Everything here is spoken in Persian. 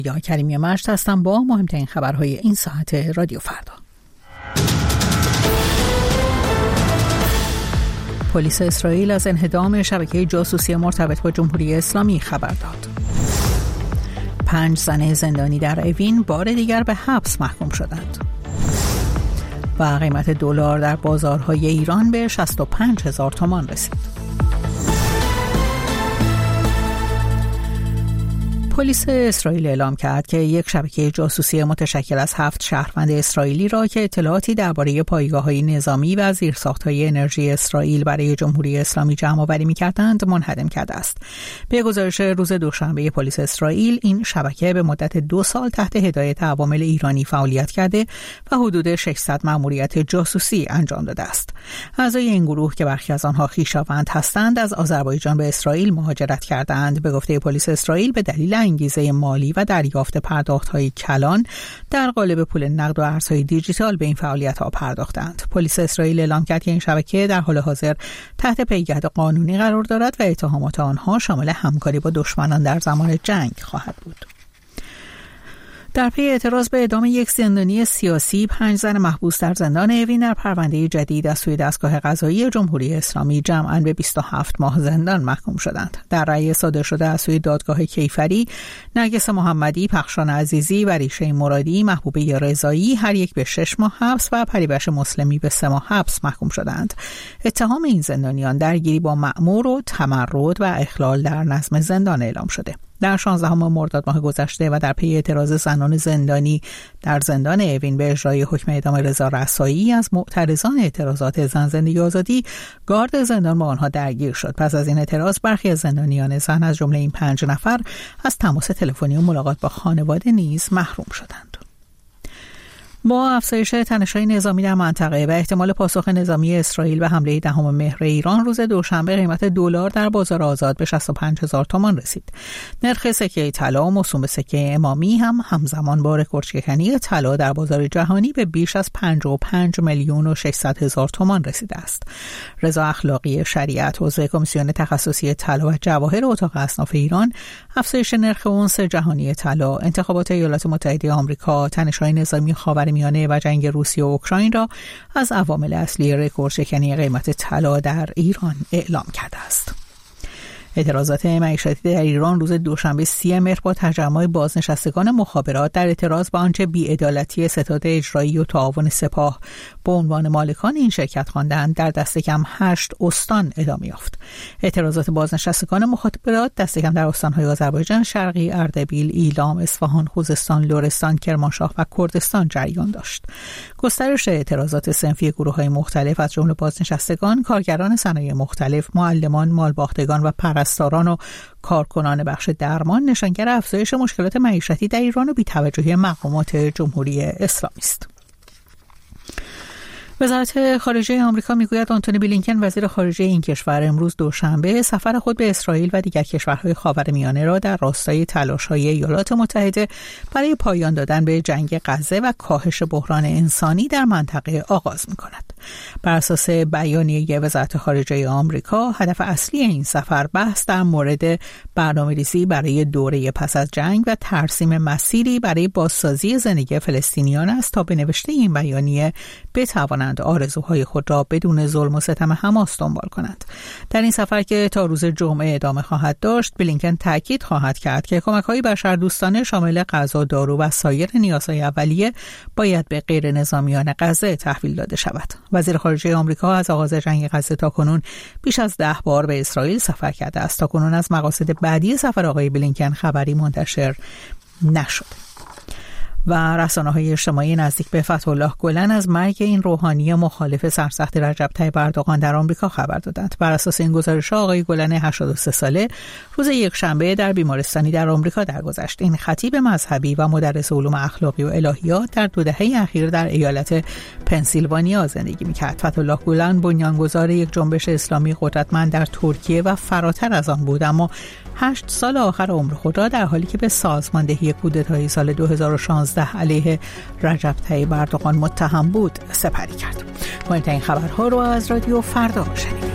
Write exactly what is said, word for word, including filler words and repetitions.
یا کریمی مجد هستم با مهمترین خبرهای این ساعت رادیو فردا. پلیس اسرائیل از انهدام شبکه جاسوسی مرتبط با جمهوری اسلامی خبر داد. پنج زن زندانی در اوین بار دیگر به حبس محکوم شدند. و قیمت دلار در بازارهای ایران به شصت و پنج هزار تومان رسید. پلیس اسرائیل اعلام کرد که یک شبکه جاسوسی متشکل از هفت شهروند اسرائیلی را که اطلاعاتی درباره پایگاه‌های نظامی و زیرساخت‌های انرژی اسرائیل برای جمهوری اسلامی جمع‌آوری می‌کردند منهدم کرده است. به گزارش روز دوشنبه پلیس اسرائیل، این شبکه به مدت دو سال تحت هدایت عوامل ایرانی فعالیت کرده و حدود ششصد مأموریت جاسوسی انجام داده است. اعضای این گروه که برخی از آنها خویشاوند هستند، از آذربایجان به اسرائیل مهاجرت کردند. به گفته پلیس اسرائیل، به دلیل انگیزه مالی و دریافت پرداخت‌های کلان در قالب پول نقد و ارزهای دیجیتال به این فعالیت‌ها پرداختند. پلیس اسرائیل اعلام کرد که این شبکه در حال حاضر تحت پیگرد قانونی قرار دارد و اتهامات آنها شامل همکاری با دشمنان در زمان جنگ خواهد بود. در پی اعتراض به اعدام یک زندانی سیاسی، پنج زن محبوس در زندان اوین در پرونده جدید از سوی دستگاه قضایی جمهوری اسلامی جمعاً به بیست و هفت ماه زندان محکوم شدند. در رأی صادر شده از سوی دادگاه کیفری، نرگس محمدی، پخشان عزیزی و ریشه مرادی، محبوبه رضایی هر یک به شش ماه حبس و پریوش مسلمی به سه ماه حبس محکوم شدند. اتهام این زندانیان درگیری با مأمور و تمرد و اخلال در نظم زندان اعلام شده. در شانزدهم مرداد ماه گذشته و در پی اعتراض زنان زندانی در زندان اوین به اجرای حکم اعدام رضا رسایی از معترضان اعتراضات زن زندگی آزادی، گارد زندان با آنها درگیر شد. پس از این اعتراض، برخی از زندانیان زن از جمله این پنج نفر از تماس تلفنی و ملاقات با خانواده نیز محروم شدند. با افزایش تنش‌های نظامی در منطقه و احتمال پاسخ نظامی اسرائیل به حمله دهم مهر ایران، روز دوشنبه قیمت دلار در بازار آزاد به شصت و پنج هزار تومان رسید. نرخ سکه طلا موسوم به سکه امامی هم همزمان با رکوردشکنی طلا در بازار جهانی به بیش از پنجاه و پنج میلیون و ششصد هزار تومان رسیده است. رضا اخلاقی شریعت، عضو کمیسیون تخصصی طلا و جواهر اتاق اصناف ایران، افزایش نرخ اونس جهانی طلا، انتخابات ایالات متحده آمریکا، تنش‌های نظامی خاورمیانه و جنگ روسیه و اوکراین را از عوامل اصلی رکوردشکنی قیمت طلا در ایران اعلام کرده است. اعتراضات معیشتی در ایران روز دوشنبه سی مهر با تجمع بازنشستگان مخابرات در اعتراض به آنچه بی‌عدالتی ستاد اجرایی و تعاون سپاه به عنوان مالکان این شرکت خواندند، در دست کم هشت استان ادامه یافت. اعتراضات بازنشستگان مخابرات دست کم در استان‌های آذربایجان، شرقی، اردبیل، ایلام، اصفهان، خوزستان، لرستان، کرمانشاه و کردستان جریان داشت. گسترش اعتراضات صنفی گروه‌های مختلف از جمله بازنشستگان، کارگران صنایع مختلف، معلمان، مالباختگان و پرستاران و کارکنان بخش درمان نشانگر افزایش مشکلات معیشتی در ایران و بی‌توجهی مقامات جمهوری اسلامی است. وزارت خارجه آمریکا میگوید آنتونی بلینکن، وزیر خارجه این کشور، امروز دوشنبه سفر خود به اسرائیل و دیگر کشورهای خاورمیانه را در راستای تلاش‌های ایالات متحده برای پایان دادن به جنگ غزه و کاهش بحران انسانی در منطقه آغاز می‌کند. بر اساس بیانیه وزارت خارجه آمریکا، هدف اصلی این سفر بحث در مورد برنامه‌ریزی برای دوره پس از جنگ و ترسیم مسیری برای بازسازی زندگی فلسطینیان است تا به نوشته این بیانیه بتوانند آرزوهای خود را بدون ظلم و ستم حماس دنبال کنند. در این سفر که تا روز جمعه ادامه خواهد داشت، بلینکن تاکید خواهد کرد که کمک‌های بشردوستانه شامل غذا، دارو و سایر نیازهای اولیه باید به غیر نظامیان غزه تحویل داده شود. وزیر خارجه آمریکا از آغاز جنگ غزه تاکنون بیش از ده بار به اسرائیل سفر کرده است. تاکنون از مقاصد بعدی سفر آقای بلینکن خبری منتشر نشد. و رسانه‌های اجتماعی نزدیک به فتح‌الله گلن از مرگ این روحانی مخالف سرسخت رجب طیب اردوغان در آمریکا خبر دادند. بر اساس این گزارش، آقای گلن هشتاد و سه ساله روز یکشنبه در بیمارستانی در آمریکا درگذشت. این خطیب مذهبی و مدرس علوم اخلاقی و الهیات در دو دهه اخیر در ایالت پنسیلوانیا زندگی می‌کرد. فتح‌الله گلن بنیانگذار یک جنبش اسلامی قدرتمند در ترکیه و فراتر از آن بود، اما هشت سال آخر عمر خود را در حالی که به سازماندهی کودتای سال دو هزار و شانزده علیه رجب طیب اردوغان متهم بود سپری کرد. مهمترین خبرها رو از رادیو فردا شنیدید.